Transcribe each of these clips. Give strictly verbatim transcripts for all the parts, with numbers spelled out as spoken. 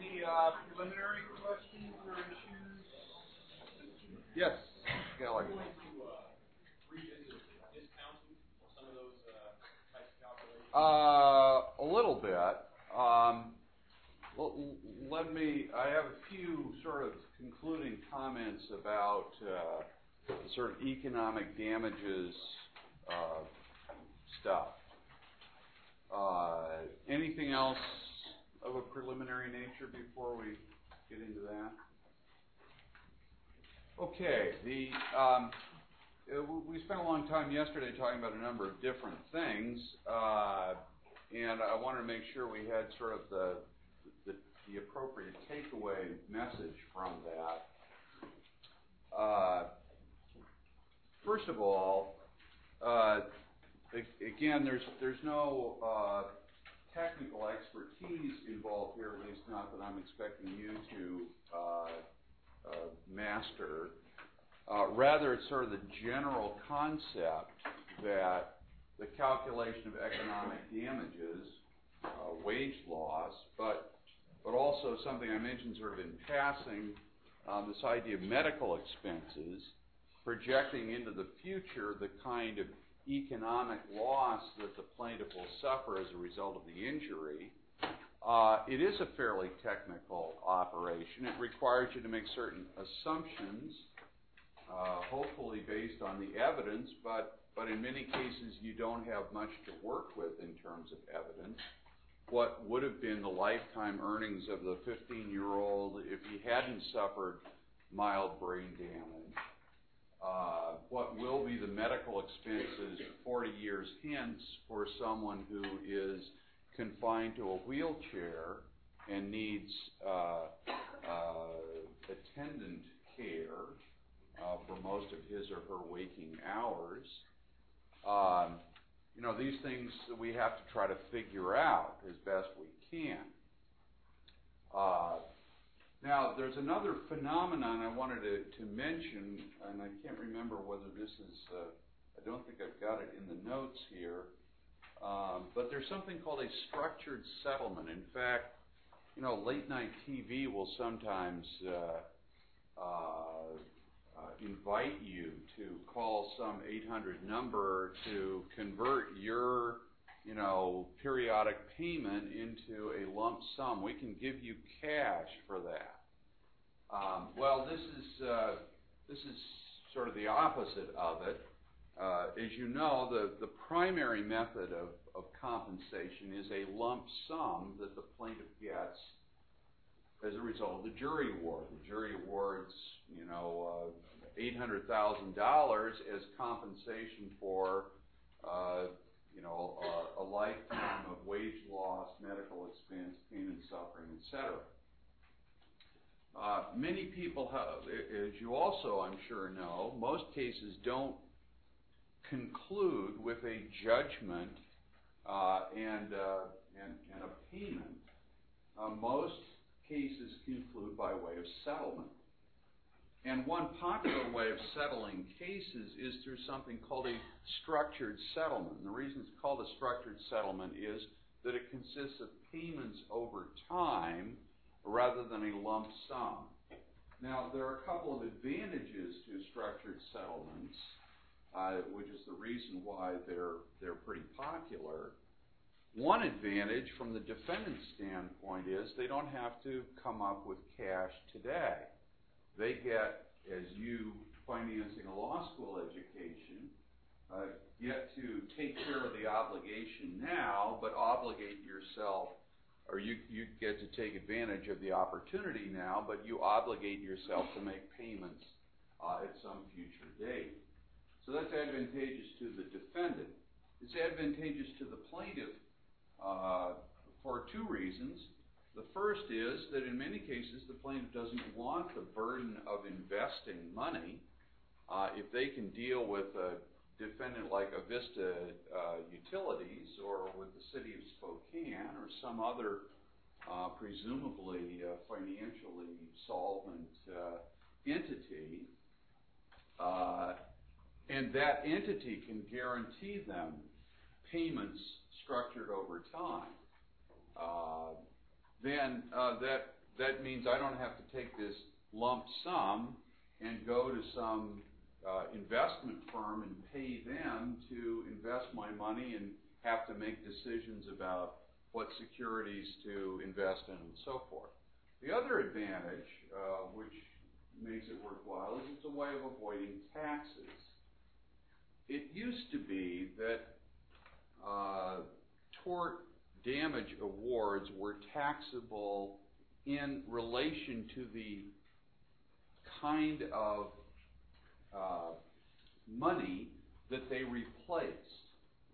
Any uh, preliminary questions or issues? Yes, Gallagher. Are you going to uh, revisit discounting for some of those uh, types of calculations? Uh, a little bit. Um, l- let me, I have a few sort of concluding comments about uh, the sort of economic damages uh, stuff. Uh, anything else of a preliminary nature before we get into that? Okay, the um, we spent a long time yesterday talking about a number of different things, uh, and I wanted to make sure we had sort of the, the, the appropriate takeaway message from that. Uh, first of all, uh, again, there's there's no uh, technical expertise involved here, at least not that I'm expecting you to uh, uh, master. Uh, rather, it's sort of the general concept that the calculation of economic damages, uh, wage loss, but but also something I mentioned sort of in passing, um, this idea of medical expenses, projecting into the future the kind of economic loss that the plaintiff will suffer as a result of the injury. Uh, it is a fairly technical operation. It requires you to make certain assumptions, uh, hopefully based on the evidence, but, but in many cases you don't have much to work with in terms of evidence. What would have been the lifetime earnings of the fifteen-year-old if he hadn't suffered mild brain damage? Uh, what will be the medical expenses forty years hence for someone who is confined to a wheelchair and needs uh, uh, attendant care uh, for most of his or her waking hours? Um, you know, these things we have to try to figure out as best we can. Uh, Now, there's another phenomenon I wanted to, to mention, and I can't remember whether this is, uh, I don't think I've got it in the notes here, um, but there's something called a structured settlement. In fact, you know, late night T V will sometimes uh, uh, uh, invite you to call some eight hundred number to convert your you know, periodic payment into a lump sum. We can give you cash for that. Um, well, this is uh, this is sort of the opposite of it. Uh, as you know, the, the primary method of, of compensation is a lump sum that the plaintiff gets as a result of the jury award. The jury awards, you know, uh, eight hundred thousand dollars as compensation for uh, you know, a, a lifetime of wage loss, medical expense, pain and suffering, et cetera. Uh, many people have, as you also I'm sure know, most cases don't conclude with a judgment uh, and, uh, and, and a payment. Uh, most cases conclude by way of settlement. And one popular way of settling cases is through something called a structured settlement. And the reason it's called a structured settlement is that it consists of payments over time rather than a lump sum. Now, there are a couple of advantages to structured settlements, uh, which is the reason why they're, they're pretty popular. One advantage from the defendant's standpoint is they don't have to come up with cash today. They get, as you financing a law school education, uh, get to take care of the obligation now, but obligate yourself, or you, you get to take advantage of the opportunity now, but you obligate yourself to make payments uh, at some future date. So that's advantageous to the defendant. It's advantageous to the plaintiff uh, for two reasons. The first is that in many cases the plaintiff doesn't want the burden of investing money. Uh, if they can deal with a defendant like Avista uh, Utilities or with the city of Spokane or some other uh, presumably uh, financially solvent uh, entity, uh, and that entity can guarantee them payments structured over time, uh, then uh, that that means I don't have to take this lump sum and go to some uh, investment firm and pay them to invest my money and have to make decisions about what securities to invest in and so forth. The other advantage, uh, which makes it worthwhile, is it's a way of avoiding taxes. It used to be that uh, tort damage awards were taxable in relation to the kind of uh, money that they replaced.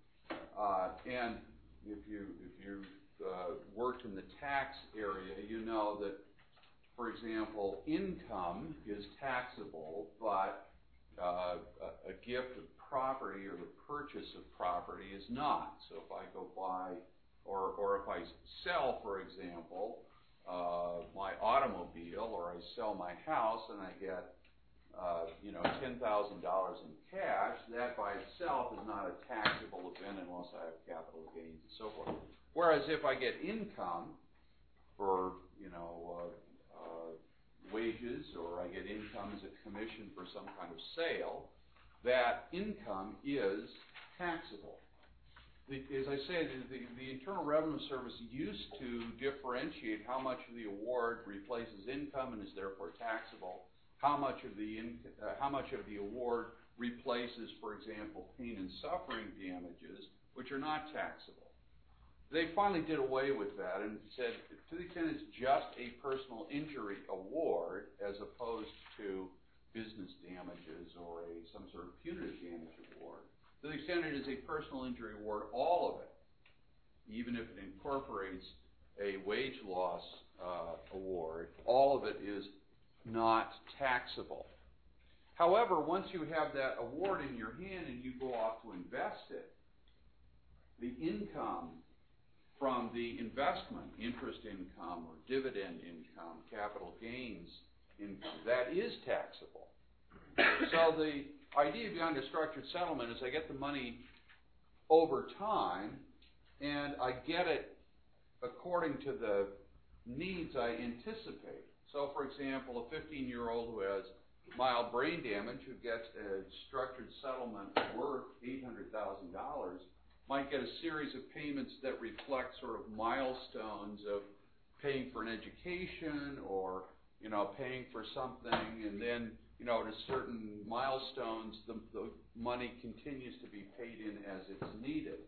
Uh, and if you if you uh, worked in the tax area, you know that, for example, income is taxable, but uh, a, a gift of property or the purchase of property is not. So if I go buy, or or if I sell, for example, uh, my automobile, or I sell my house and I get uh, you know ten thousand dollars in cash, that by itself is not a taxable event unless I have capital gains and so forth. Whereas if I get income for you know uh, uh, wages, or I get income as a commission for some kind of sale, that income is taxable. The, as I say, the, the, the Internal Revenue Service used to differentiate how much of the award replaces income and is therefore taxable, how much of the in, uh, how much of the award replaces, for example, pain and suffering damages, which are not taxable. They finally did away with that and said, to the extent it's just a personal injury award as opposed to business damages or a some sort of punitive damage award, to the extent it is a personal injury award, all of it, even if it incorporates a wage loss uh, award, all of it is not taxable. However, once you have that award in your hand and you go off to invest it, the income from the investment, interest income or dividend income, capital gains income, that is taxable. So the idea behind a structured settlement is I get the money over time and I get it according to the needs I anticipate. So for example, a fifteen-year-old who has mild brain damage who gets a structured settlement worth eight hundred thousand dollars might get a series of payments that reflect sort of milestones of paying for an education or, you know, paying for something, and then, you know, at a certain milestones, the, the money continues to be paid in as it's needed.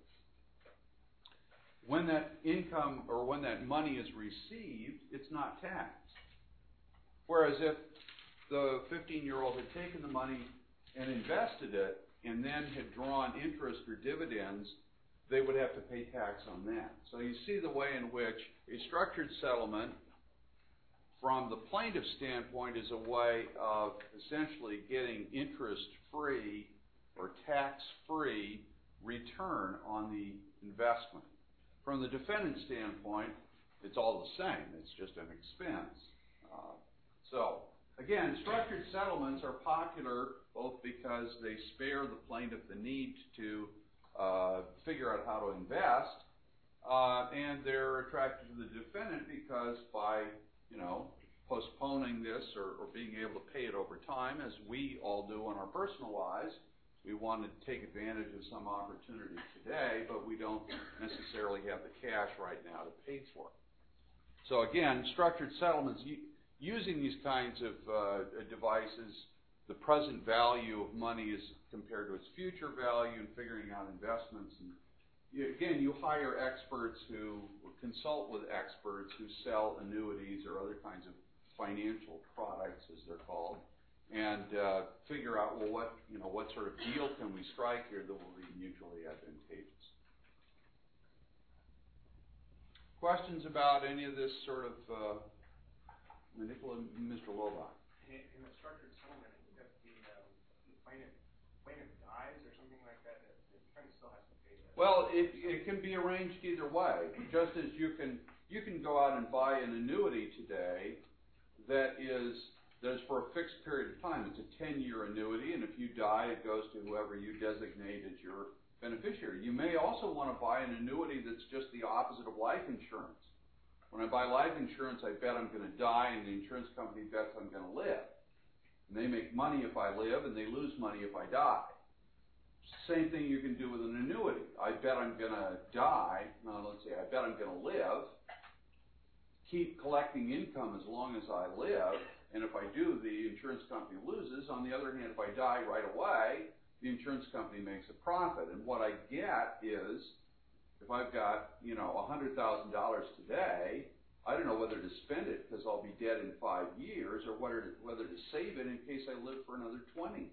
When that income or when that money is received, it's not taxed. Whereas if the fifteen-year-old had taken the money and invested it and then had drawn interest or dividends, they would have to pay tax on that. So you see the way in which a structured settlement, from the plaintiff's standpoint, is a way of essentially getting interest-free or tax-free return on the investment. From the defendant's standpoint, it's all the same. It's just an expense. Uh, so, again, structured settlements are popular both because they spare the plaintiff the need to uh, figure out how to invest, uh, and they're attractive to the defendant because by, you know, postponing this or, or being able to pay it over time, as we all do in our personal lives, we want to take advantage of some opportunity today, but we don't necessarily have the cash right now to pay for it. So again, structured settlements, using these kinds of uh, devices, the present value of money is compared to its future value, and figuring out investments. And you, again, you hire experts who or consult with experts who sell annuities or other kinds of financial products, as they're called, and uh, figure out, well, what you know, what sort of deal can we strike here that will be mutually advantageous. Questions about any of this sort of uh, manipulative, Mister Lobach? In, in the structured settlement, if the, um, the plaintiff, plaintiff dies or something like that, the defendant still has to pay that. Well, it, it can be arranged either way. Just as you can you can go out and buy an annuity today that is that is for a fixed period of time. It's a ten-year annuity, and if you die, it goes to whoever you designate as your beneficiary. You may also want to buy an annuity that's just the opposite of life insurance. When I buy life insurance, I bet I'm going to die, and the insurance company bets I'm going to live. And they make money if I live, and they lose money if I die. Same thing you can do with an annuity. I bet I'm going to die. No, let's say I bet I'm going to live, keep collecting income as long as I live, and if I do, the insurance company loses. On the other hand, if I die right away, the insurance company makes a profit. And what I get is, if I've got, you know, one hundred thousand dollars today, I don't know whether to spend it because I'll be dead in five years or whether to, whether to save it in case I live for another twenty.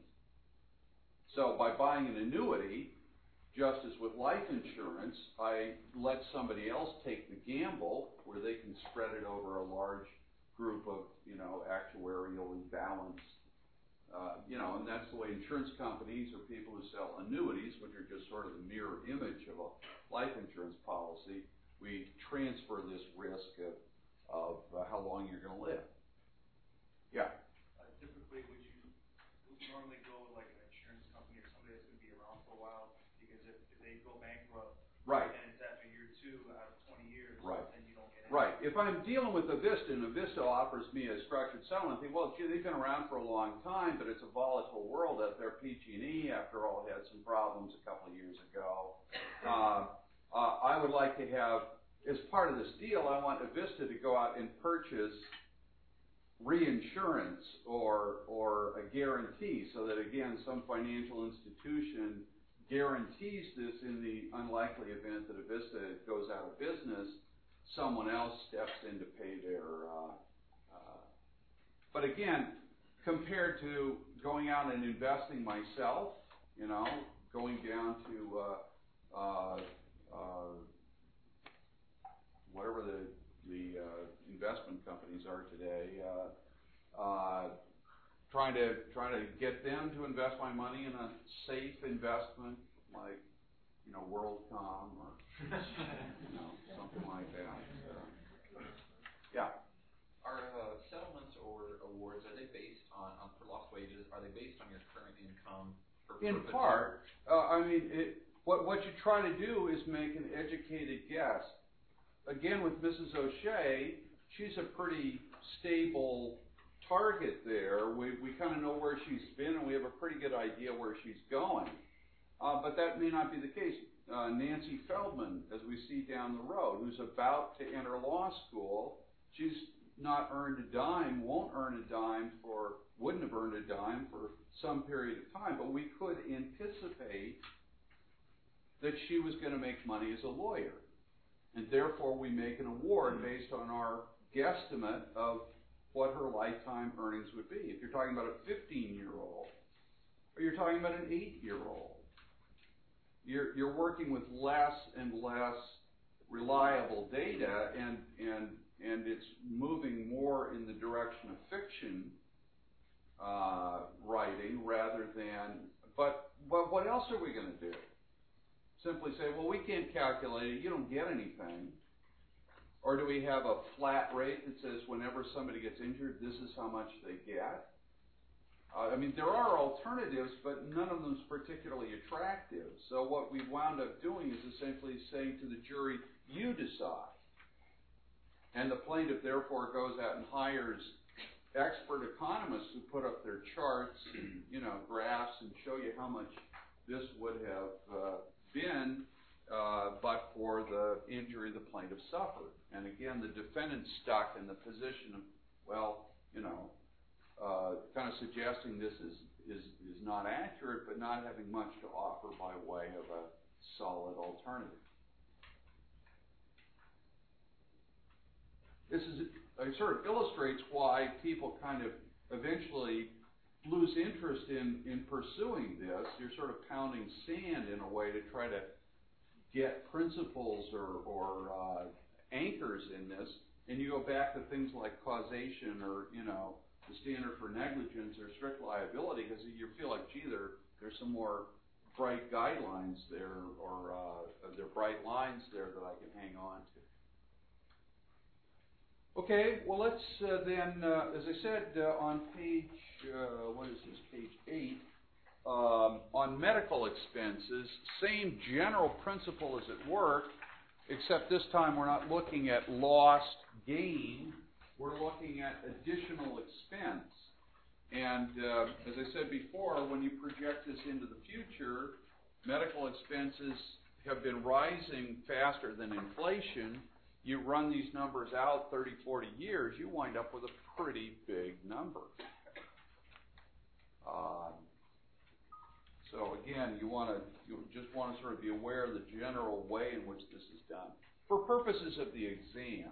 So by buying an annuity, just as with life insurance, I let somebody else take the gamble where they can spread it over a large group of, you know, actuarially balanced, uh, you know, and that's the way insurance companies or people who sell annuities, which are just sort of the mirror image of a life insurance policy, we transfer this risk of, of uh, how long you're going to live. Yeah. Uh, typically, would you would you normally go with like an insurance company or somebody that's going to be around for a while? Because if, if they go bankrupt, right, and it's after year two out of twenty years, right, then you don't get it. Right. If I'm dealing with Avista and Avista offers me a structured settlement, I think, well, gee, they've been around for a long time, but it's a volatile world out there. P G and E, after all, had some problems a couple of years ago. Uh, uh, I would like to have, as part of this deal, I want Avista to go out and purchase reinsurance or or a guarantee so that, again, some financial institution guarantees this in the unlikely event that Avista goes out of business. Someone else steps in to pay their, uh, uh, but again, compared to going out and investing myself, you know, going down to uh, uh, uh, whatever the the uh, investment companies are today, uh, uh, trying to trying to get them to invest my money in a safe investment like, you know, WorldCom or you know, something like that. So, yeah. Are uh, settlements or awards, are they based on, on for lost wages? Are they based on your current income? For In part, uh, I mean, it, what what you try to do is make an educated guess. Again, with Missus O'Shea, she's a pretty stable target there. We we kind of know where she's been, and we have a pretty good idea where she's going. Uh, but that may not be the case. Uh, Nancy Feldman, as we see down the road, who's about to enter law school, she's not earned a dime, won't earn a dime for, wouldn't have earned a dime for some period of time, but we could anticipate that she was going to make money as a lawyer. And therefore we make an award based on our guesstimate of what her lifetime earnings would be. If you're talking about a fifteen-year-old, or you're talking about an eight-year-old, you're, you're working with less and less reliable data, and, and, and it's moving more in the direction of fiction uh, writing rather than, but, but what else are we going to do? Simply say, well, we can't calculate it, you don't get anything. Or do we have a flat rate that says whenever somebody gets injured, this is how much they get? Uh, I mean, there are alternatives, but none of them is particularly attractive. So what we've wound up doing is essentially saying to the jury, you decide. And the plaintiff, therefore, goes out and hires expert economists who put up their charts and, you know, graphs and show you how much this would have uh, been uh, but for the injury the plaintiff suffered. And again, the defendant's stuck in the position of, well, you know, uh, kind of suggesting this is, is, is not accurate, but not having much to offer by way of a solid alternative. This is, it sort of illustrates why people kind of eventually lose interest in, in pursuing this. You're sort of pounding sand in a way to try to get principles or, or uh, anchors in this, and you go back to things like causation or, you know, the standard for negligence or strict liability, because you feel like, gee, there, there's some more bright guidelines there, or uh, there are bright lines there that I can hang on to. Okay, well, let's uh, then, uh, as I said, uh, on page, uh, what is this, page eight, um, on medical expenses, same general principle is at work. except this time we're not looking at lost gain, we're looking at additional expense. And uh, as I said before, when you project this into the future, medical expenses have been rising faster than inflation. You run these numbers out thirty, forty years, you wind up with a pretty big number. Um, so again, you want to you just want to sort of be aware of the general way in which this is done. For purposes of the exam,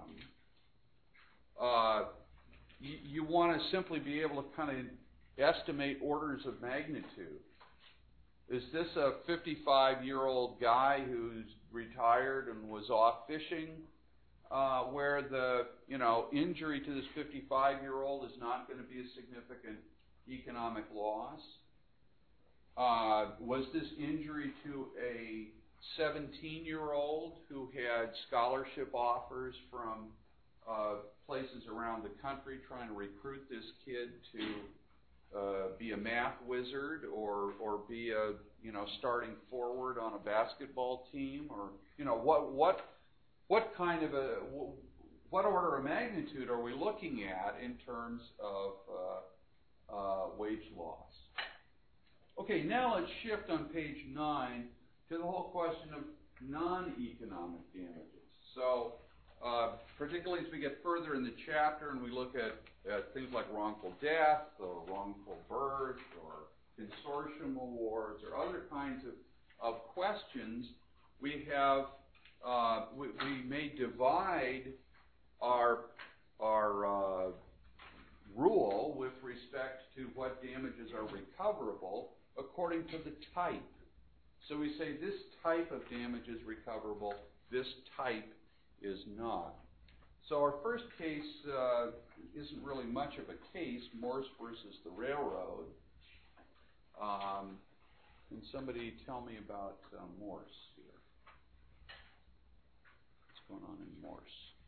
uh, you, you want to simply be able to kind of estimate orders of magnitude. Is this a fifty-five-year-old guy who's retired and was off fishing, uh, where the you know injury to this fifty-five-year-old is not going to be a significant economic loss? Uh, was this injury to a seventeen-year-old who had scholarship offers from uh, places around the country trying to recruit this kid to uh, be a math wizard or or be a you know starting forward on a basketball team, or you know what what what kind of a what order of magnitude are we looking at in terms of uh, uh, wage loss? Okay, now let's shift on page nine to the whole question of non-economic damages. So, uh, particularly as we get further in the chapter and we look at, at things like wrongful death or wrongful birth or consortium awards or other kinds of, of questions, we have uh, we, we may divide our our uh, rule with respect to what damages are recoverable according to the type. So we say this type of damage is recoverable, this type is not. So our first case uh, isn't really much of a case, Morse versus the railroad. Um, can somebody tell me about uh, Morse here? What's going on in Morse?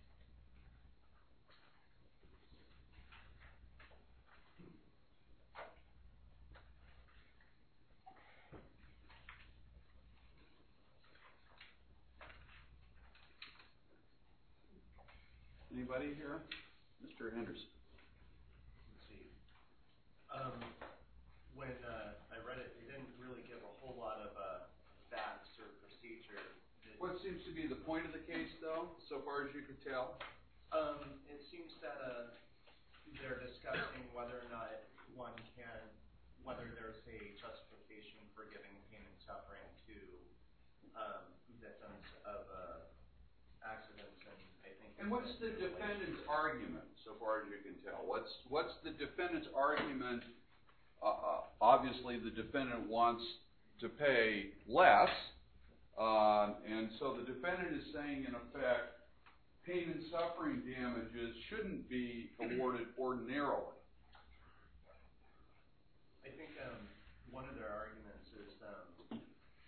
Anybody here? Mister Henderson. Let's see. Um, when uh, I read it, they didn't really give a whole lot of uh, facts or procedure. That, What seems to be the point of the case, though, so far as you could tell? um, it seems that uh, they're discussing whether or not one can, whether there's a justification for giving pain and suffering to um, victims of uh, accidents, and I think. And what's the defendant's argument, so far as you can tell? What's what's the defendant's argument? Uh, uh, obviously, the defendant wants to pay less, uh, and so the defendant is saying, in effect, pain and suffering damages shouldn't be awarded ordinarily. I think um, one of their arguments is um,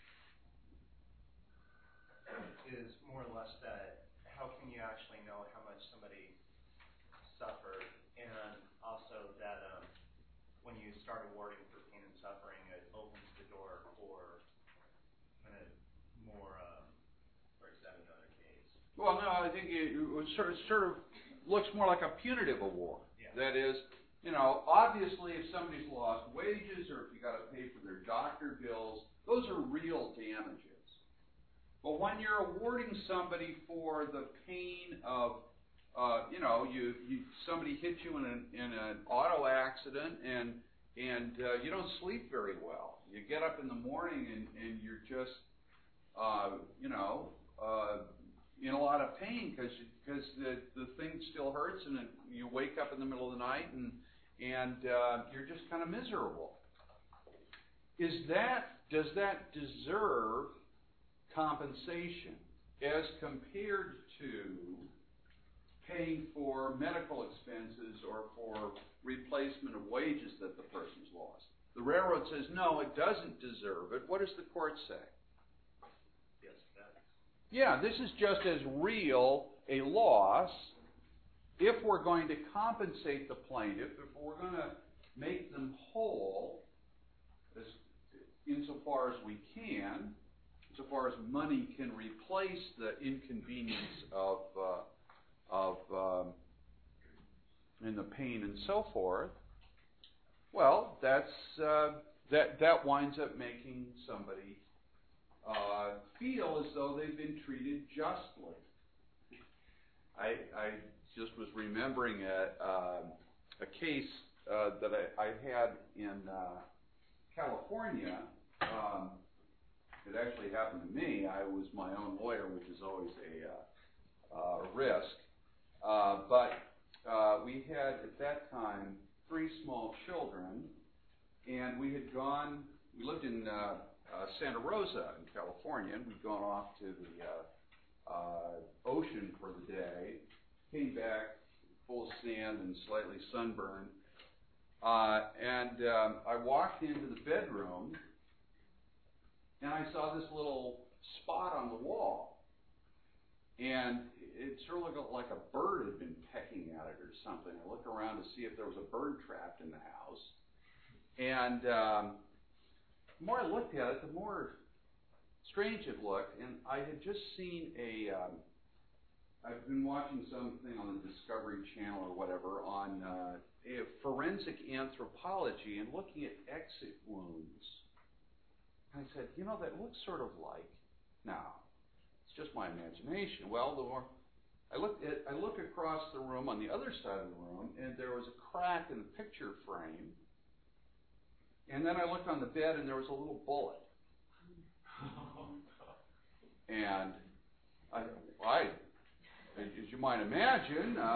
is more or less that how can you actually know how much somebody suffered, and also that um, when you start awarding for pain and suffering, it opens the door for kind of more, um, or is that another case? Well, no, I think it, it sort of sort of looks more like a punitive award. Yeah. That is, you know, obviously, if somebody's lost wages or if you got to pay for their doctor bills, those are real damages. But when you're awarding somebody for the pain of, uh, you know, you, you somebody hit you in an in an auto accident and and uh, you don't sleep very well. You get up in the morning and, and you're just, uh, you know, uh, in a lot of pain because because the the thing still hurts, and it, you wake up in the middle of the night and and uh, you're just kind of miserable. Is that does that deserve compensation as compared to paying for medical expenses or for replacement of wages that the person's lost? The railroad says, no, it doesn't deserve it. What does the court say? Yes, that. Yeah, this is just as real a loss. If we're going to compensate the plaintiff, if we're going to make them whole, as insofar as we can, so far as money can replace the inconvenience of uh, of um, and the pain and so forth, well, that's uh, that that winds up making somebody uh, feel as though they've been treated justly. I, I just was remembering a uh, a case uh, that I, I had in uh, California. Um, it actually happened to me. I was my own lawyer, which is always a uh, uh, risk. Uh, but uh, we had at that time three small children, and we had gone. We lived in uh, uh, Santa Rosa in California, and we'd gone off to the uh, uh, ocean for the day. Came back full of sand and slightly sunburned, uh, and um, I walked into the bedroom, and I saw this little spot on the wall, and it sort of looked like a bird had been pecking at it or something. I looked around to see if there was a bird trapped in the house, and um, the more I looked at it, the more strange it looked, and I had just seen a, um, I've been watching something on the Discovery Channel or whatever on uh, a forensic anthropology and looking at exit wounds. I said, you know, that looks sort of like, now, it's just my imagination. Well, the more I looked at, I look across the room on the other side of the room, and there was a crack in the picture frame. And then I looked on the bed, and there was a little bullet. And I, I, as you might imagine, uh,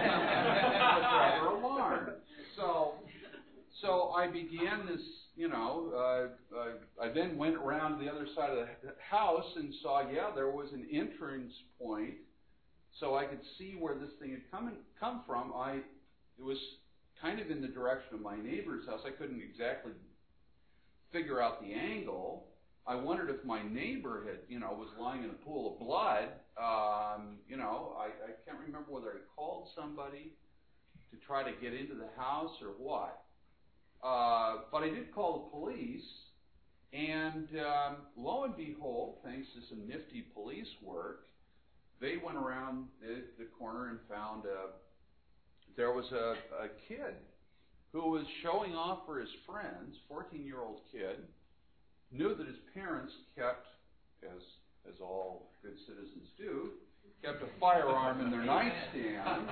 I was rather alarmed. So, so I began this. You know, uh, uh, I then went around to the other side of the house and saw, yeah, there was an entrance point, so I could see where this thing had come in, come from. I, it was kind of in the direction of my neighbor's house. I couldn't exactly figure out the angle. I wondered if my neighbor had, you know, was lying in a pool of blood. Um, you know, I, I can't remember whether I called somebody to try to get into the house or what. Uh, but I did call the police, and um, lo and behold, thanks to some nifty police work, they went around the, the corner and found uh, there was a, a kid who was showing off for his friends, fourteen-year-old kid, knew that his parents kept, as as all good citizens do, kept a firearm in their nightstand.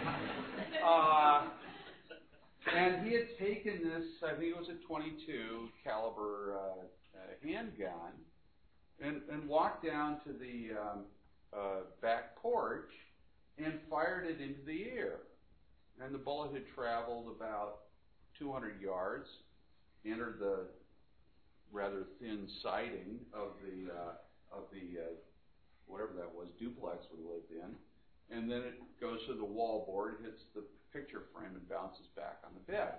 Uh, And he had taken this, I think it was a twenty-two caliber uh, uh, handgun, and, and walked down to the um, uh, back porch and fired it into the air. And the bullet had traveled about two hundred yards, entered the rather thin siding of the uh, of the uh, whatever that was, duplex we lived in, and then it goes to the wall board, hits the picture frame, and bounces back on the bed.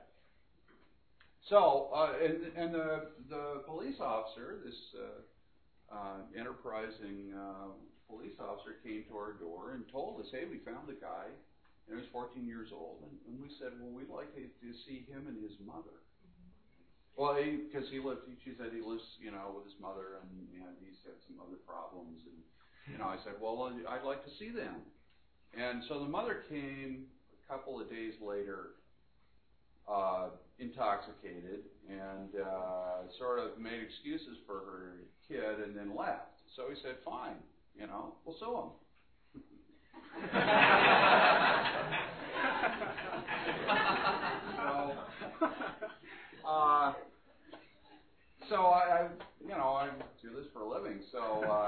So, uh, and, and the, the police officer, this uh, uh, enterprising uh, police officer, came to our door and told us, hey, we found the guy, and he was fourteen years old, and, and we said, well, we'd like to, to see him and his mother. Well, because he, he lived, she said he lives, you know, with his mother, and, and he's had some other problems, and, you know, I said, well, I'd like to see them. And so the mother came a couple of days later, uh, intoxicated, and uh, sort of made excuses for her kid and then left. So he said, fine, you know, we'll sue him. so, uh, so I, I, you know, I do this for a living, so, uh,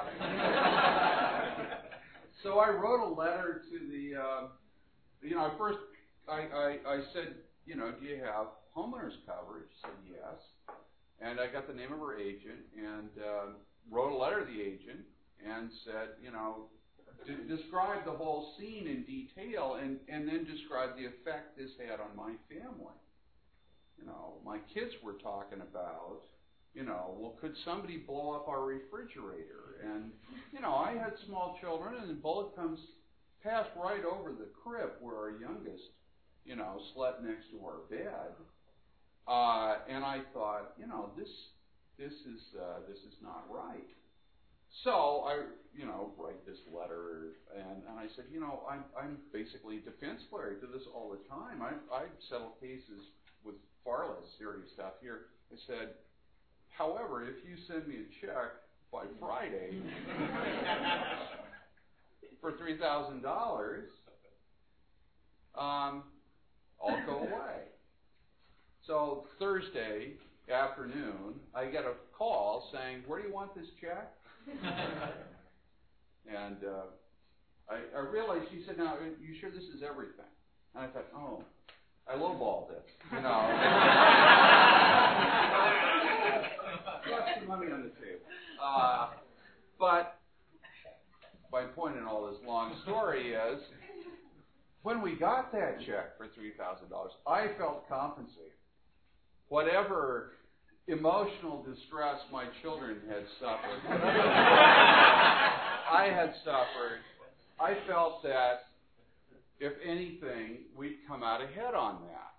so I wrote a letter to the, uh, you know, first I, I, I said, you know, do you have homeowners coverage? She said yes. And I got the name of her agent and uh, wrote a letter to the agent and said, you know, d- describe the whole scene in detail and, and then describe the effect this had on my family. You know, my kids were talking about, you know, well, could somebody blow up our refrigerator? And, you know, I had small children, and the bullet comes, passed right over the crib where our youngest, you know, slept next to our bed. Uh, and I thought, you know, this, this is, uh, this is not right. so I, you know, write this letter, and, and I said, you know, I'm, I'm basically a defense lawyer. I do this all the time. I, I settle cases with far less serious stuff here. I said, however, if you send me a check by Friday for three thousand dollars, um, I'll go away. So Thursday afternoon, I get a call saying, where do you want this check? And uh, I, I realized, she said, now, are you sure this is everything? And I thought, oh, I lowballed it, you know. Left some money on the table. Uh, but my point in all this long story is, when we got that check for three thousand dollars, I felt compensated. Whatever emotional distress my children had suffered, whatever I had suffered, I felt that, if anything, we'd come out ahead on that.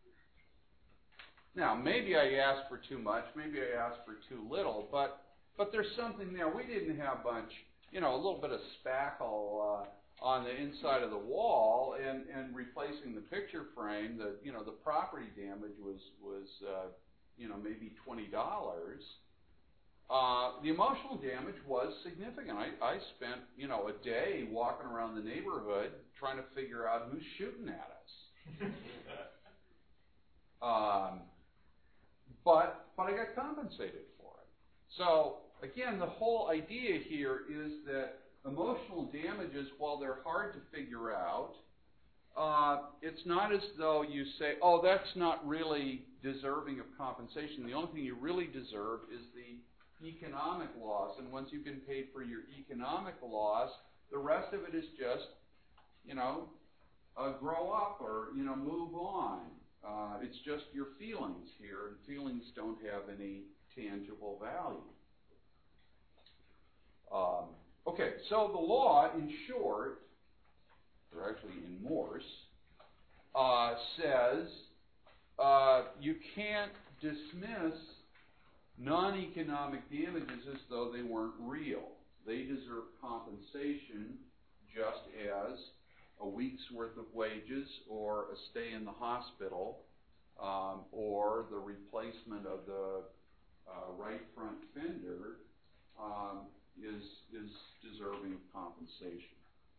Now, maybe I asked for too much, maybe I asked for too little, but but there's something there. We didn't have much, you know, a little bit of spackle uh, on the inside of the wall, and, and replacing the picture frame. The you know the property damage was was uh, you know maybe twenty dollars. Uh, the emotional damage was significant. I, I spent, you know, a day walking around the neighborhood trying to figure out who's shooting at us. um, but, but I got compensated for it. So, again, the whole idea here is that emotional damages, while they're hard to figure out, uh, it's not as though you say, oh, that's not really deserving of compensation. The only thing you really deserve is the economic loss, and once you've been paid for your economic loss, the rest of it is just, you know, uh, grow up or, you know, move on. Uh, it's just your feelings here, and feelings don't have any tangible value. Um, okay, so the law, in short, or actually in Morse, uh, says uh, you can't dismiss non-economic damages as though they weren't real. They deserve compensation just as a week's worth of wages or a stay in the hospital um, or the replacement of the uh, right front fender um, is, is deserving of compensation.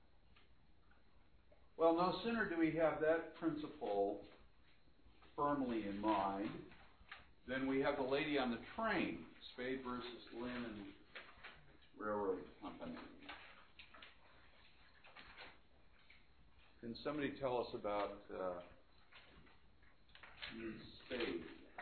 Well, no sooner do we have that principle firmly in mind than we have the lady on the train, Spade versus Lynn and Railroad Company. Can somebody tell us about uh, Miz Spade?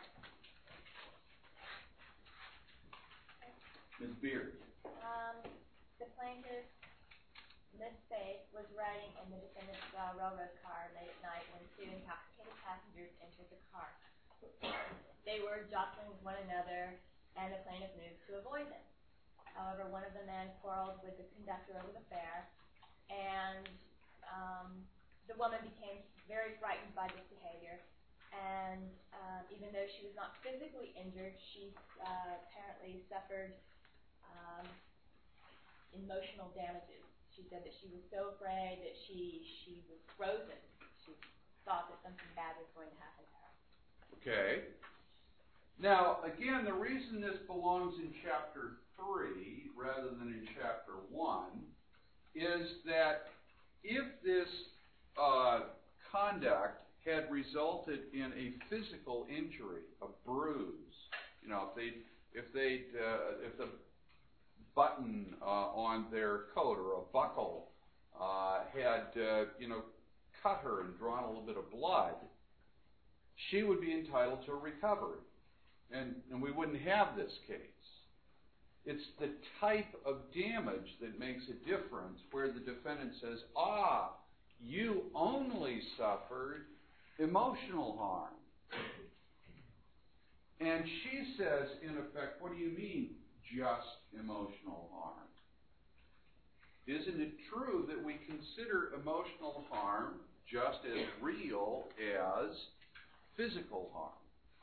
Miz Beard. Um, the plaintiff, Miz Spade, was riding in the defendant's uh, railroad car late at night when two intoxicated passengers entered the car. They were jostling with one another, and the plaintiff moved to avoid them. However, one of the men quarreled with the conductor over the fare, and um, the woman became very frightened by this behavior. And uh, even though she was not physically injured, she uh, apparently suffered um, emotional damages. She said that she was so afraid that she she was frozen. She thought that something bad was going to happen to her. Okay. Now, again, the reason this belongs in Chapter three rather than in Chapter one is that if this uh, conduct had resulted in a physical injury, a bruise, you know, if they if they uh, if the button uh, on their coat or a buckle uh, had uh, you know cut her and drawn a little bit of blood, she would be entitled to a recovery. And, and we wouldn't have this case. It's the type of damage that makes a difference where the defendant says, ah, you only suffered emotional harm. And she says, in effect, what do you mean, just emotional harm? Isn't it true that we consider emotional harm just as real as physical harm?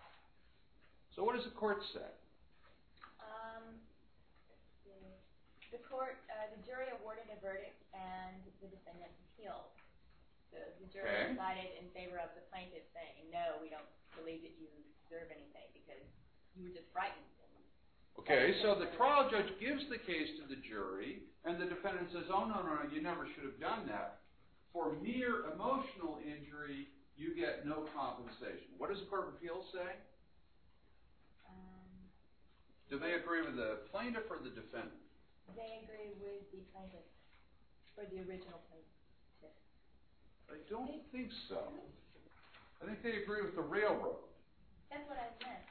So what does the court say? Um, let's see. The court, uh, the jury awarded a verdict and the defendant appealed. So the jury Okay. decided in favor of the plaintiff, saying, no, we don't believe that you deserve anything because you were just frightened. Okay, so the trial judge gives the case to the jury, and the defendant says, oh, no, no, no, you never should have done that. For mere emotional injury, you get no compensation. What does the Court of Appeals say? Um, Do they agree with the plaintiff or the defendant? they agree with the plaintiff, or the original plaintiff. I don't think so. I think they agree with the railroad. That's what I meant.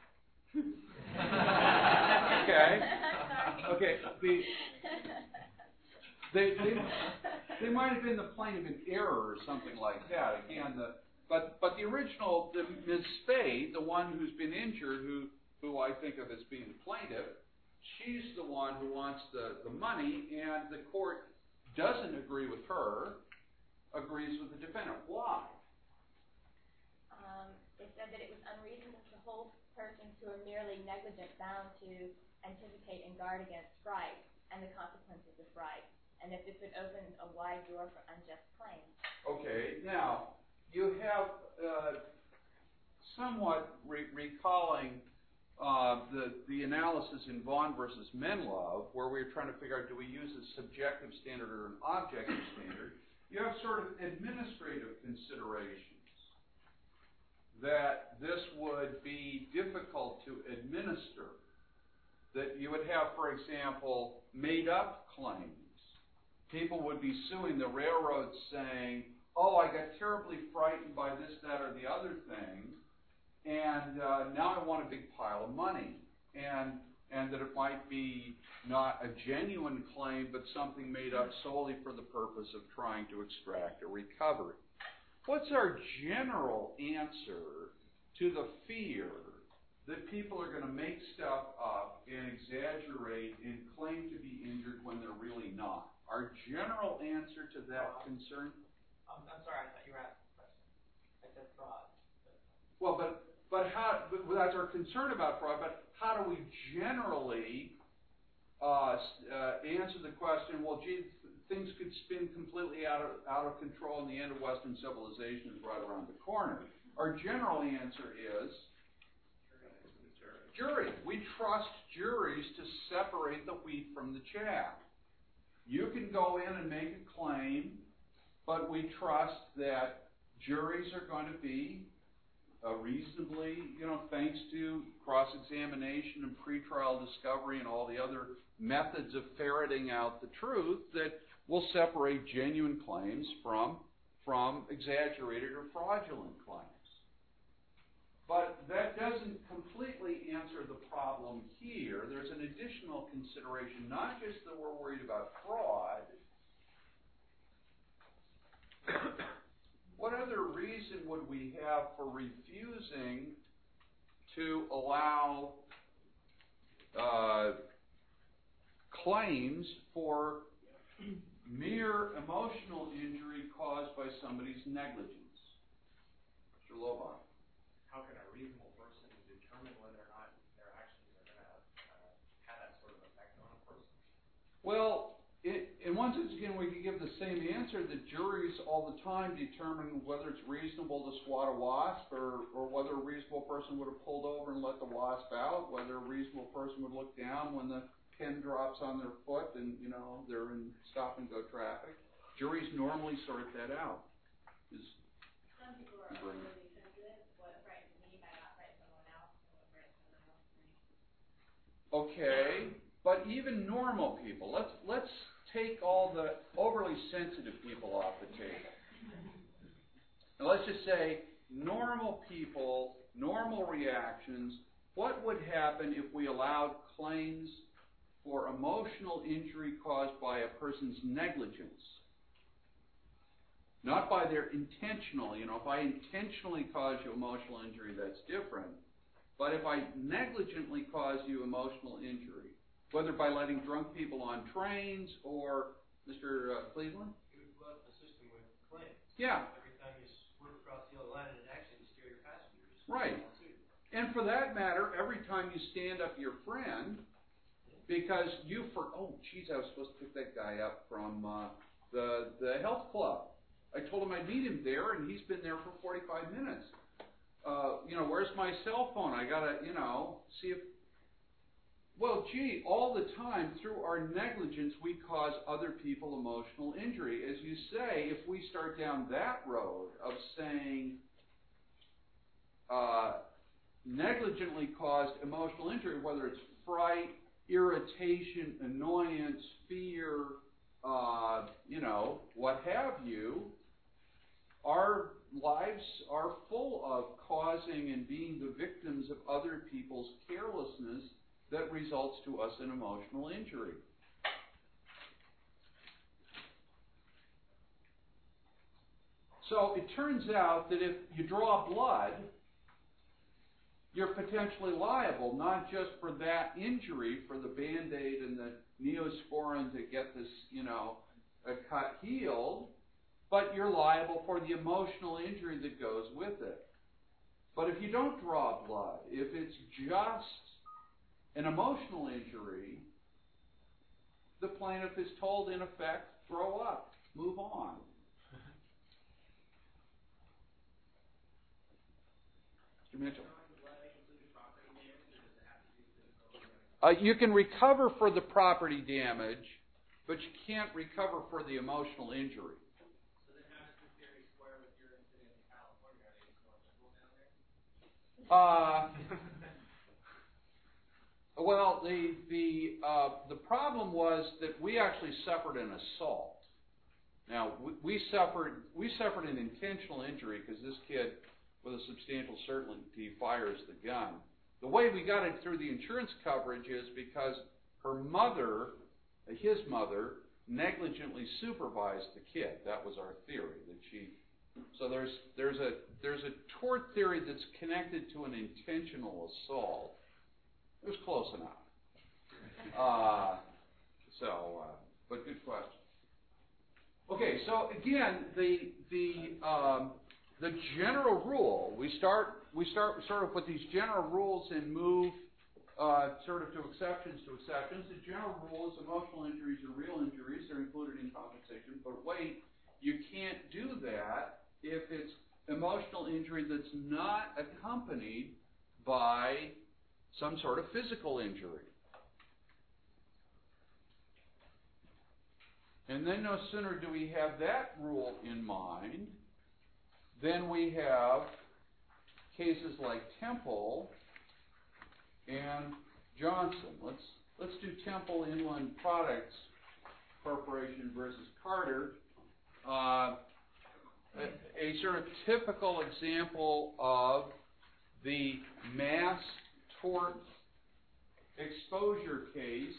Okay. Sorry. Okay, the, they, they, they might have been the plaintiff in error or something like that. Again, the, but, but the original, the, Miz Spade, the one who's been injured, who, who I think of as being the plaintiff, she's the one who wants the, the money, and the court doesn't agree with her, agrees with the defendant. Why? Um, it said that it was unreasonable to hold persons who are merely negligent bound to anticipate and guard against fright and the consequences of fright, and that this would open a wide door for unjust claims. Okay, now, you have uh, somewhat re recalling uh, the, the analysis in Vaughn versus Menlove, where we were trying to figure out, do we use a subjective standard or an objective standard? You have sort of administrative considerations that this would be difficult to administer, that you would have, for example, made-up claims. People would be suing the railroad saying, oh, I got terribly frightened by this, that, or the other thing, and uh, now I want a big pile of money. And, and that it might be not a genuine claim, but something made up solely for the purpose of trying to extract a recovery. What's our general answer to the fear that people are going to make stuff up and exaggerate and claim to be injured when they're really not? Our general answer to that concern? I'm, I'm sorry, I thought you were asking a question. I said fraud. Well, but, but how, but that's our concern about fraud, but how do we generally uh, uh, answer the question, well, gee, things could spin completely out of, out of control and the end of Western civilization is right around the corner? Our general answer is jury. We trust juries to separate the wheat from the chaff. You can go in and make a claim, but we trust that juries are going to be uh, reasonably, you know, thanks to cross-examination and pretrial discovery and all the other methods of ferreting out the truth, that will separate genuine claims from, from exaggerated or fraudulent claims. But that doesn't completely answer the problem here. There's an additional consideration, not just that we're worried about fraud. What other reason would we have for refusing to allow uh, claims for mere emotional injury caused by somebody's negligence? Mister Lobach. How can a reasonable person determine whether or not their actions are going to uh, have that sort of effect on a person? Well, it, in one sense, again, we could give the same answer that juries all the time determine whether it's reasonable to swat a wasp, or, or whether a reasonable person would have pulled over and let the wasp out, whether a reasonable person would look down when the pin drops on their foot and, you know, they're in stop-and-go traffic. Juries normally sort that out. Is, Some people are overly sensitive. What frightens me might not frighten someone else, and what frightens someone else might. okay, but even normal people, let's, let's take all the overly sensitive people off the table. And let's just say normal people, normal reactions. What would happen if we allowed claims for emotional injury caused by a person's negligence? Not by their intentional, you know, if I intentionally cause you emotional injury, that's different. But if I negligently cause you emotional injury, whether by letting drunk people on trains or, Mister Uh, Cleveland? You would flood the system with claims. Yeah. Every time you swerve across the other line in an accident, you scare your passengers. Right. And for that matter, every time you stand up your friend because you for, oh, geez, I was supposed to pick that guy up from uh, the, the health club. I told him I'd meet him there, and he's been there for forty-five minutes. Uh, you know, where's my cell phone? I gotta, you know, see if, well, gee, all the time through our negligence, we cause other people emotional injury. As you say, if we start down that road of saying uh, negligently caused emotional injury, whether it's fright, irritation, annoyance, fear, uh, you know, what have you, our lives are full of causing and being the victims of other people's carelessness that results to us in emotional injury. So it turns out that if you draw blood, you're potentially liable, not just for that injury, for the Band-Aid and the Neosporin to get this, you know, a cut healed, but you're liable for the emotional injury that goes with it. But if you don't draw blood, if it's just an emotional injury, the plaintiff is told, in effect, grow up, move on. Mister Mitchell. Uh, you can recover for the property damage, but you can't recover for the emotional injury. So then how does this theory square with your incident in California? Are they just more liberal down there? Uh, well, the the uh, the problem was that we actually suffered an assault. Now we, we suffered we suffered an intentional injury because this kid, with a substantial certainty, fires the gun. The way we got it through the insurance coverage is because her mother, his mother, negligently supervised the kid. That was our theory, that she. So there's there's a there's a tort theory that's connected to an intentional assault. It was close enough. Uh, so, uh, but good question. Okay, so again, the the um, the general rule, we start we start sort of with these general rules and move uh, sort of to exceptions to exceptions. The general rule is emotional injuries are real injuries; they're included in compensation. But wait, you can't do that if it's emotional injury that's not accompanied by some sort of physical injury. And then no sooner do we have that rule in mind, then we have cases like Temple and Johnson. Let's let's do Temple Inland Products Corporation versus Carter. Uh, a, a sort of typical example of the mass tort exposure case,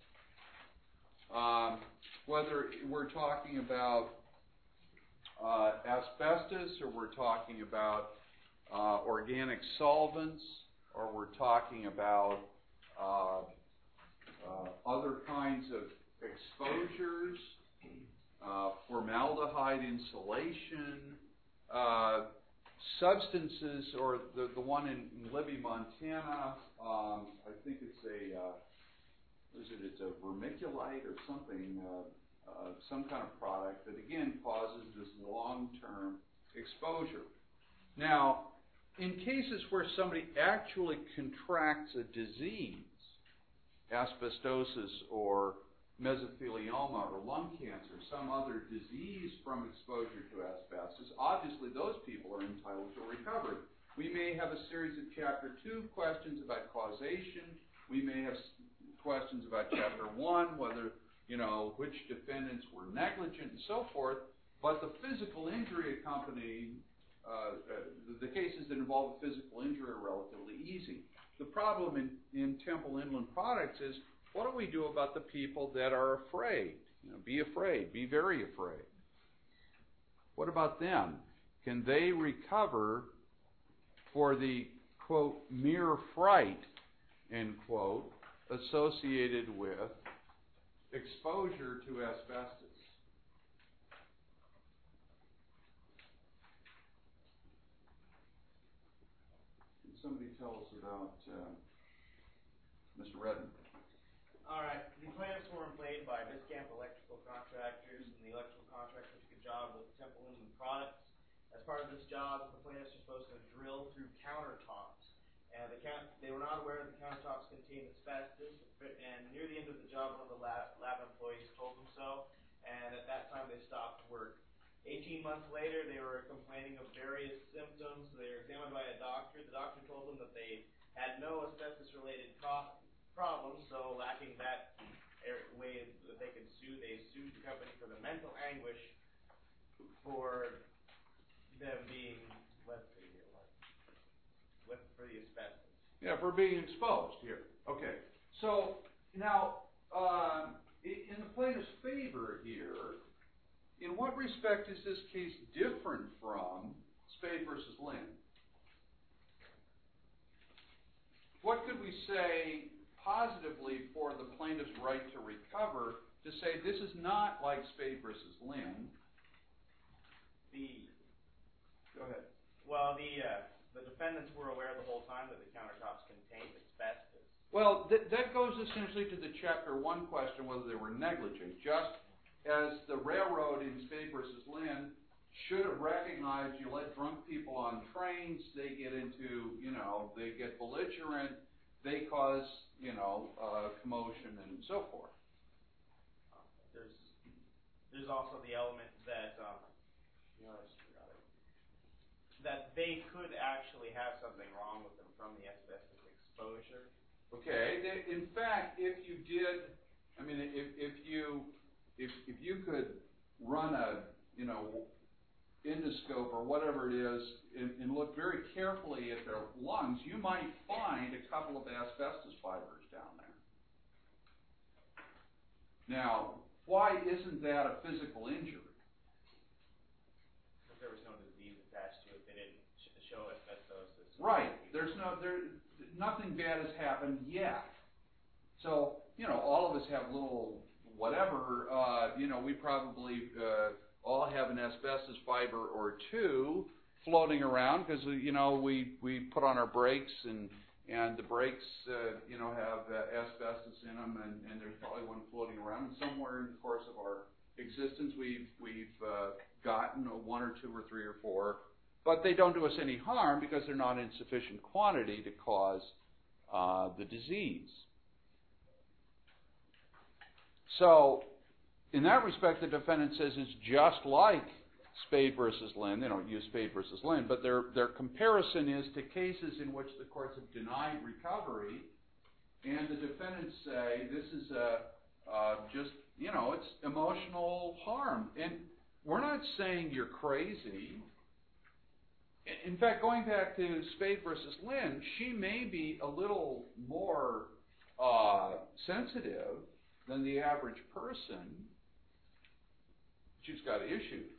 um, whether we're talking about uh, asbestos or we're talking about uh, organic solvents or we're talking about uh, uh, other kinds of exposures, uh, formaldehyde insulation, uh, substances, or the, the one in, in Libby, Montana, um, I think it's a, uh, what is it, it's a vermiculite or something, uh, uh, some kind of product that again causes this long-term exposure. Now, in cases where somebody actually contracts a disease, asbestosis or mesothelioma or lung cancer, some other disease from exposure to asbestos, obviously those people are entitled to recovery. We may have a series of Chapter two questions about causation. We may have questions about Chapter one, whether, you know, which defendants were negligent and so forth. But the physical injury accompanying uh, uh, the, the cases that involve a physical injury are relatively easy. The problem in, in Temple Inland Products is, what do we do about the people that are afraid? You know, be afraid, be very afraid. What about them? Can they recover for the, quote, mere fright, end quote, associated with exposure to asbestos? Can somebody tell us about uh, Mister Redden? All right, the plaintiffs were employed by Viscamp Electrical Contractors, and the electrical contractor took a job with Temple Inland Products. As part of this job, the plaintiffs were supposed to drill through countertops, and the count, they were not aware that the countertops contained asbestos, and near the end of the job, one of the lab, lab employees told them so, and at that time they stopped work. eighteen months later, they were complaining of various symptoms. They were examined by a doctor. The doctor told them that they had no asbestos-related pro problems, so lacking that way that they could sue, they sued the company for the mental anguish for them being, let's see here, what, with, for the asbestos. Yeah, for being exposed here. Okay. So now, uh, in the plaintiff's favor here, in what respect is this case different from Spade versus Lynn? What could we say positively for the plaintiff's right to recover to say this is not like Spade versus Lynn? The Go ahead. well, the uh, the defendants were aware the whole time that the countertops contained asbestos. Well, th that goes essentially to the chapter one question, whether they were negligent. Just as the railroad in Spade versus Lynn should have recognized you let drunk people on trains, they get into, you know, they get belligerent, they cause, you know, uh, commotion and so forth. Uh, there's there's also the element that um, you know, I just forgot it, that they could actually have something wrong with them from the asbestos exposure. Okay. They, in fact, if you did, I mean, if if you if if you could run a, you know, endoscope or whatever it is, and, and look very carefully at their lungs, you might find a couple of asbestos fibers down there. Now, why isn't that a physical injury? Because there was no disease attached to it, they didn't sh show asbestosis. Right. There's no there. Nothing bad has happened yet. So, you know, all of us have little whatever. Uh, you know, we probably. Uh, all have an asbestos fiber or two floating around because, you know, we, we put on our brakes and, and the brakes, uh, you know, have uh, asbestos in them, and, and there's probably one floating around. And somewhere in the course of our existence, we've, we've uh, gotten a one or two or three or four, but they don't do us any harm because they're not in sufficient quantity to cause uh, the disease. So, in that respect, the defendant says it's just like Spade versus Lynn. They don't use Spade versus Lynn, but their, their comparison is to cases in which the courts have denied recovery, and the defendants say this is a, uh, just, you know, it's emotional harm. And we're not saying you're crazy. In fact, going back to Spade versus Lynn, she may be a little more uh, sensitive than the average person. She's got issues.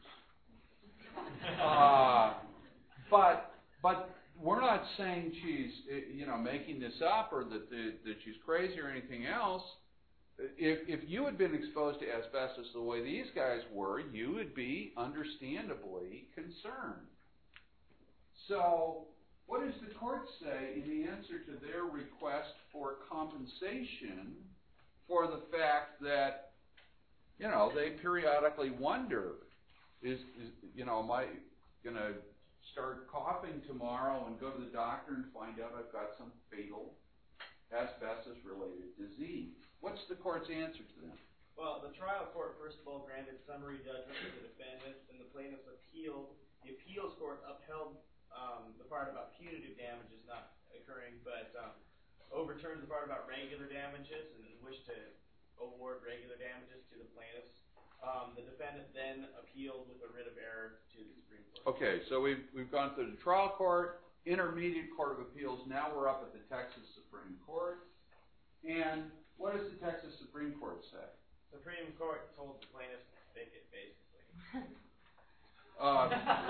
uh, but but we're not saying she's, you know, making this up or that the, that she's crazy or anything else. If if you had been exposed to asbestos the way these guys were, you would be understandably concerned. So what does the court say in the answer to their request for compensation for the fact that, you know, they periodically wonder, is, is you know, am I going to start coughing tomorrow and go to the doctor and find out I've got some fatal asbestos-related disease? What's the court's answer to them? Well, the trial court, first of all, granted summary judgment to the defendants, and the plaintiffs appealed. The appeals court upheld um, the part about punitive damages not occurring, but um, overturned the part about regular damages and wished to award regular damages to the plaintiffs. Um, the defendant then appealed with a writ of error to the Supreme Court. Okay, so we've, we've gone through the trial court, intermediate court of appeals, now we're up at the Texas Supreme Court. And what does the Texas Supreme Court say? Supreme Court told the plaintiffs to stick it, basically. Uh,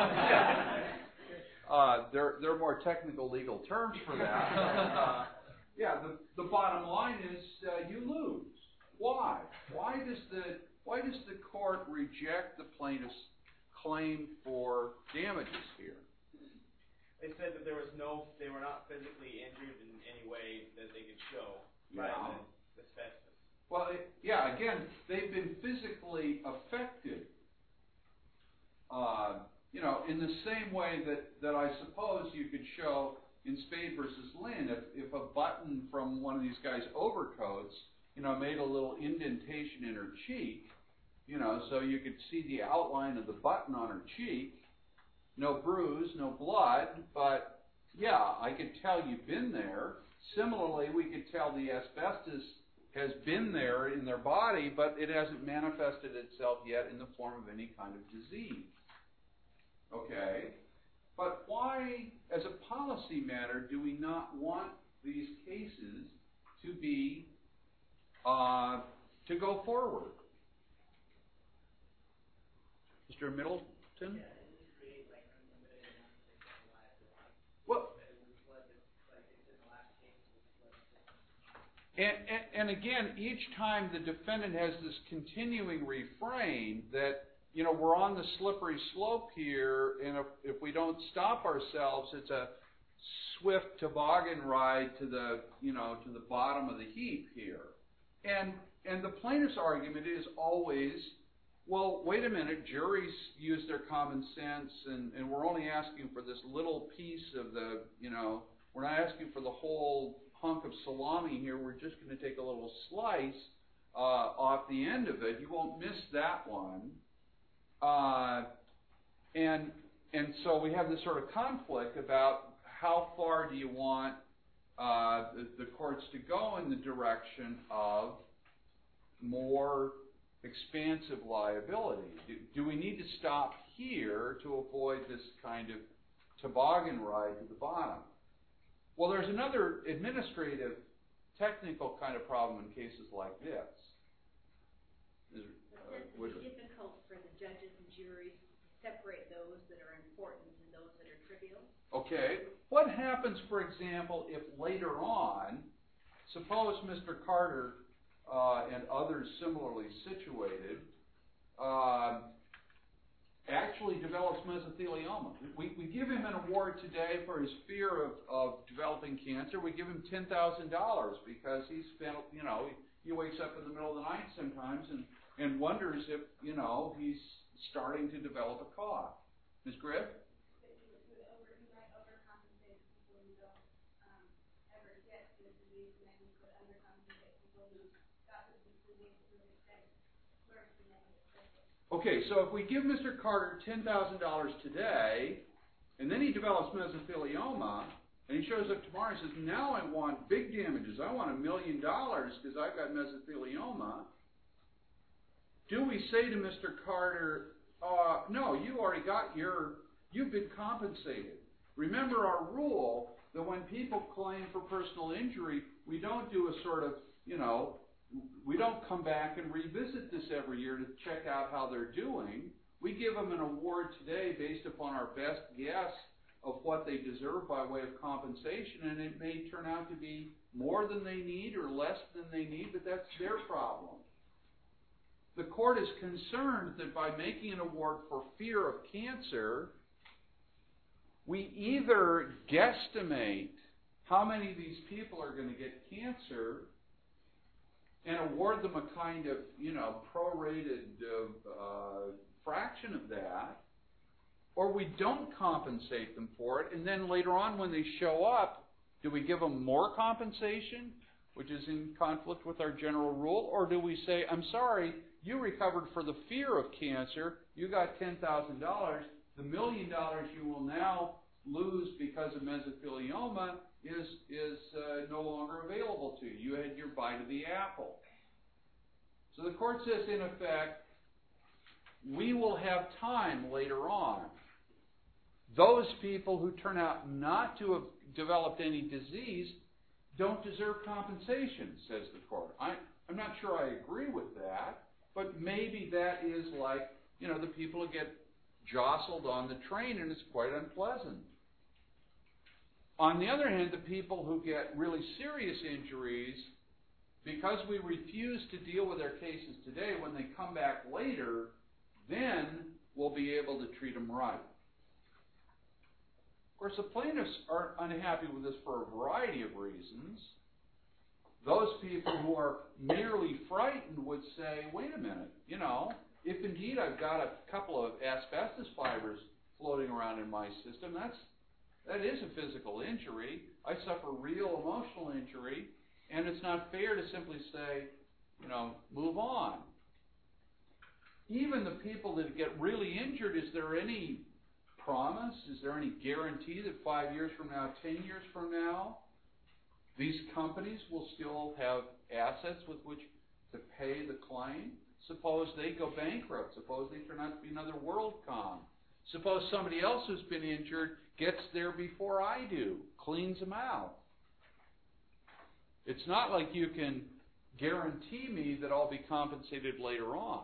uh, there, there are more technical legal terms for that. uh, yeah, the, the bottom line is uh, you lose. Why? Why does the why does the court reject the plaintiff's claim for damages here? They said that there was no, they were not physically injured in any way that they could show by Yeah. the asbestos. Well, it, yeah, again, they've been physically affected. Uh, you know, in the same way that, that I suppose you could show in Spade versus Lynn, if, if a button from one of these guys' overcoats, you know, made a little indentation in her cheek, you know, so you could see the outline of the button on her cheek, no bruise, no blood, but yeah, I could tell you've been there. Similarly, we could tell the asbestos has been there in their body, but it hasn't manifested itself yet in the form of any kind of disease. Okay? But why, as a policy matter, do we not want these cases to be, uh, to go forward? Mister Middleton? Yeah, it would create like unlimited amounts of liability. Well, But it would flood the, like it's in the last case, it would flood the system. And, and, and again, each time the defendant has this continuing refrain that, you know, we're on the slippery slope here, and if, if we don't stop ourselves, it's a swift toboggan ride to the, you know, to the bottom of the heap here. And, and the plaintiff's argument is always, well, wait a minute, juries use their common sense, and, and we're only asking for this little piece of the, you know, we're not asking for the whole hunk of salami here, we're just going to take a little slice uh, off the end of it. You won't miss that one. Uh, and, and so we have this sort of conflict about how far do you want uh, the, the courts to go in the direction of more expansive liability. Do, do we need to stop here to avoid this kind of toboggan ride to the bottom? Well, there's another administrative, technical kind of problem in cases like this. Is, uh, It tends to be difficult for the judges and juries to separate those that are important and those that are trivial. Okay. What happens, for example, if later on, suppose Mister Carter uh, and others similarly situated uh, actually develops mesothelioma? We, we give him an award today for his fear of, of developing cancer. We give him ten thousand dollars because he's spent, you know, he, he wakes up in the middle of the night sometimes and, and wonders if, you know, he's starting to develop a cough. Miz Griff? Okay, so if we give Mister Carter ten thousand dollars today, and then he develops mesothelioma, and he shows up tomorrow and says, now I want big damages, I want a million dollars because I've got mesothelioma, do we say to Mister Carter, uh, no, you already got your, you've been compensated. Remember our rule that when people claim for personal injury, we don't do a sort of, you know, we don't come back and revisit this every year to check out how they're doing. We give them an award today based upon our best guess of what they deserve by way of compensation, and it may turn out to be more than they need or less than they need, but that's their problem. The court is concerned that by making an award for fear of cancer, we either guesstimate how many of these people are going to get cancer and award them a kind of, you know, prorated uh, fraction of that, or we don't compensate them for it, and then later on when they show up, do we give them more compensation, which is in conflict with our general rule, or do we say, I'm sorry, you recovered for the fear of cancer, you got ten thousand dollars, the million dollars you will now lose because of mesothelioma is, is uh, no longer available to you. You had your bite of the apple. So the court says, in effect, we will have time later on. Those people who turn out not to have developed any disease don't deserve compensation, says the court. I, I'm not sure I agree with that, but maybe that is like, you know, the people who get jostled on the train and it's quite unpleasant. On the other hand, the people who get really serious injuries, because we refuse to deal with their cases today, when they come back later, then we'll be able to treat them right. Of course, the plaintiffs are unhappy with this for a variety of reasons. those people who are merely frightened would say, wait a minute, you know, if indeed I've got a couple of asbestos fibers floating around in my system, that's, that is a physical injury. I suffer real emotional injury, and it's not fair to simply say, you know, move on. Even the people that get really injured, is there any promise, is there any guarantee that five years from now, ten years from now, these companies will still have assets with which to pay the claim? Suppose they go bankrupt. Suppose they turn out to be another WorldCom. Suppose somebody else who's been injured gets there before I do, cleans them out. It's not like you can guarantee me that I'll be compensated later on.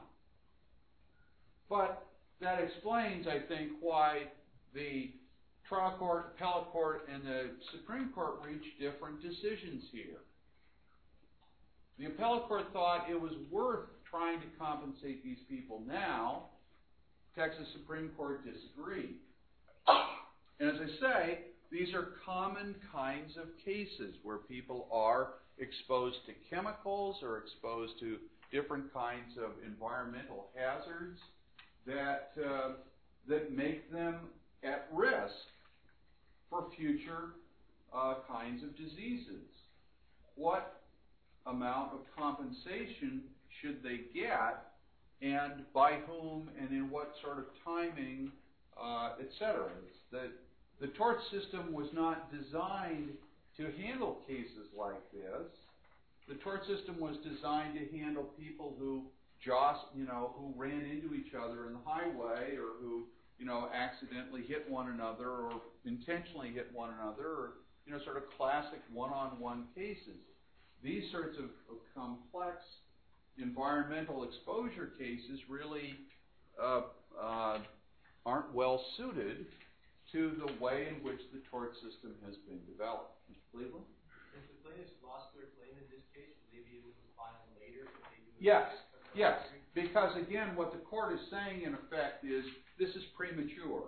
But that explains, I think, why the trial court, appellate court, and the Supreme Court reached different decisions here. The appellate court thought it was worth trying to compensate these people now. Texas Supreme Court disagreed. And as I say, these are common kinds of cases where people are exposed to chemicals or exposed to different kinds of environmental hazards that, uh, that make them at risk for future uh, kinds of diseases. What amount of compensation should they get, and by whom, and in what sort of timing, uh, et cetera? The, the tort system was not designed to handle cases like this. The tort system was designed to handle people who just, you know, who ran into each other in the highway, or who, you know, accidentally hit one another, or intentionally hit one another, or, you know, sort of classic one-on-one cases. These sorts of, of complex environmental exposure cases really uh, uh, aren't well suited to the way in which the tort system has been developed. Mister Cleveland? If the plaintiffs lost their claim in this case, would they be able to file later if they do it? Yes, yes. Because again, what the court is saying in effect is, this is premature.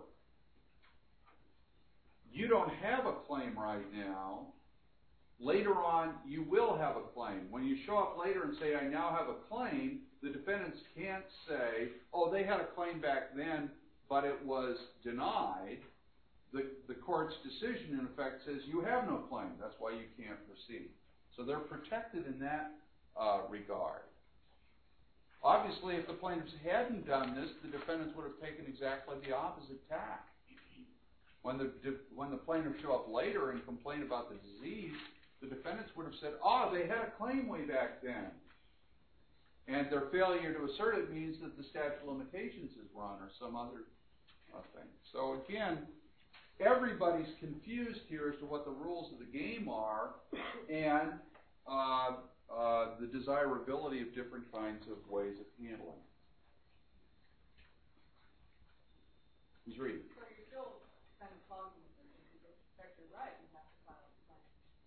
You don't have a claim right now. Later on, you will have a claim. When you show up later and say, I now have a claim, the defendants can't say, oh, they had a claim back then, but it was denied. The, the court's decision, in effect, says you have no claim. That's why you can't proceed. So they're protected in that uh, regard. Obviously, if the plaintiffs hadn't done this, the defendants would have taken exactly the opposite tack. When the, when the plaintiffs show up later and complain about the disease, the defendants would have said, oh, they had a claim way back then. And their failure to assert it means that the statute of limitations is run, or some other uh, thing. So again, everybody's confused here as to what the rules of the game are, and uh, uh, the desirability of different kinds of ways of handling. Who's reading? So you're still kind of clogging with it, because it's effective right, you have to file a claim.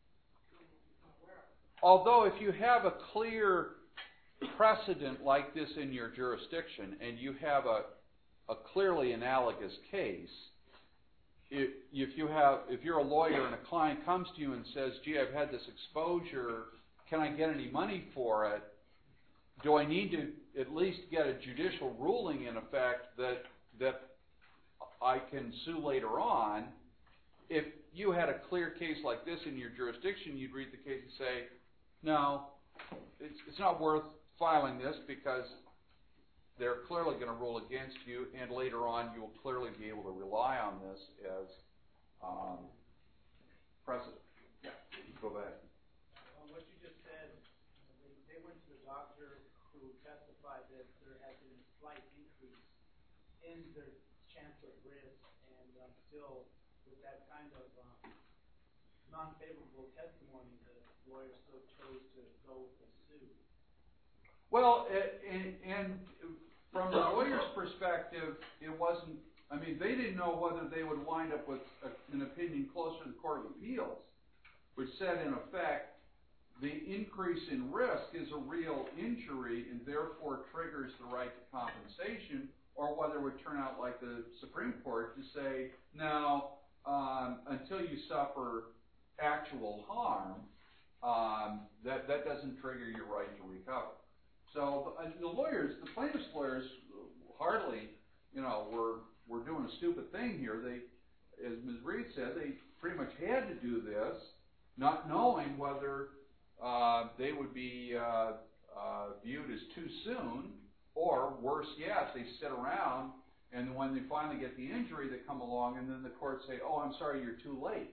Although if you have a clear precedent like this in your jurisdiction, and you have a, a clearly analogous case, if, if you have, if you're a lawyer and a client comes to you and says, gee, I've had this exposure, can I get any money for it? Do I need to at least get a judicial ruling in effect that, that I can sue later on? If you had a clear case like this in your jurisdiction, you'd read the case and say, no, it's, it's not worth filing this because they're clearly going to rule against you, and later on you will clearly be able to rely on this as um, precedent. Yeah, go back. On what you just said, they, they went to a doctor who testified that there had been a slight decrease in their chance of risk, and um, still, with that kind of um, non-favorable testimony, the lawyer still chose to go with the suit. Well, and, and from the lawyer's perspective, it wasn't, I mean, they didn't know whether they would wind up with a, an opinion closer to the Court of Appeals, which said, in effect, the increase in risk is a real injury and therefore triggers the right to compensation, or whether it would turn out like the Supreme Court to say, no, um, until you suffer actual harm, um, that, that doesn't trigger your right to recover. So uh, the lawyers, the plaintiff's lawyers hardly, you know, were, were doing a stupid thing here. They, as Miz Reed said, they pretty much had to do this, not knowing whether uh, they would be uh, uh, viewed as too soon, or worse yet, they sit around, and when they finally get the injury, they come along, and then the courts say, oh, I'm sorry, you're too late.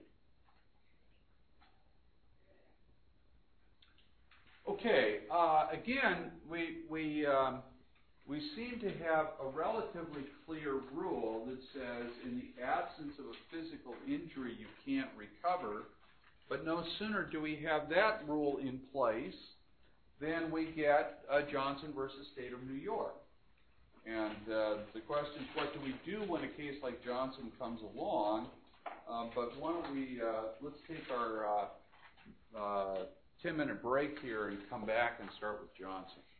Okay, uh, again, we, we, um, we seem to have a relatively clear rule that says in the absence of a physical injury, you can't recover. But no sooner do we have that rule in place than we get uh, Johnson versus State of New York. And uh, the question is, what do we do when a case like Johnson comes along? Uh, but why don't we, uh, let's take our uh, uh, ten minute break here and come back and start with Johnson.